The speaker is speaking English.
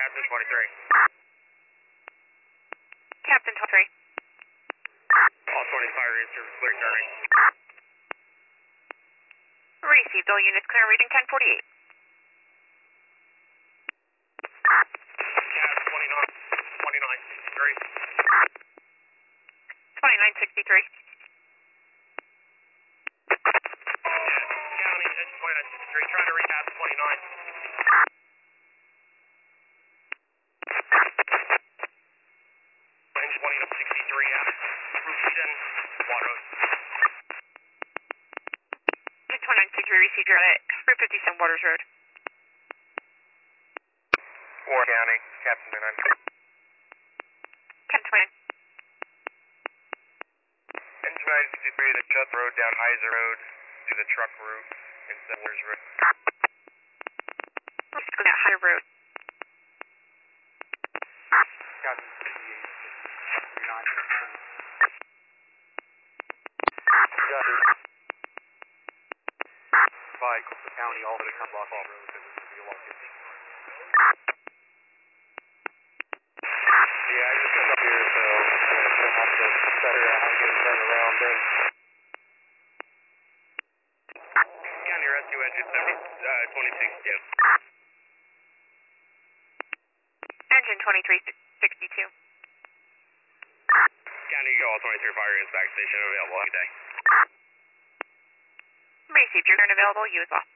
Captain 23. Captain 23. All 20 fire units are clear turning. Received. All units clear. Reading 1048. Cap 2963. 2963. County, it's 2963. Trying to recap 29. Range 2963 out. Route 10, water. 2963. Received. You're at Route 57 Waters Road. War County, Captain 29. Captain 29. Engine 963 to shut the road down Heiser Road to the truck route in Settlers Road. Let's go down High Road. Captain 58, 39. By Coastal County, all the way to Block Off Road, because it's going to be a long distance. Yeah, I just got up here, so I'm going to have to figure out how to get it turned around then. County Rescue Engine 2062. Engine 2362. County, all 23 fire units back station available today. Received. You're available. You as well.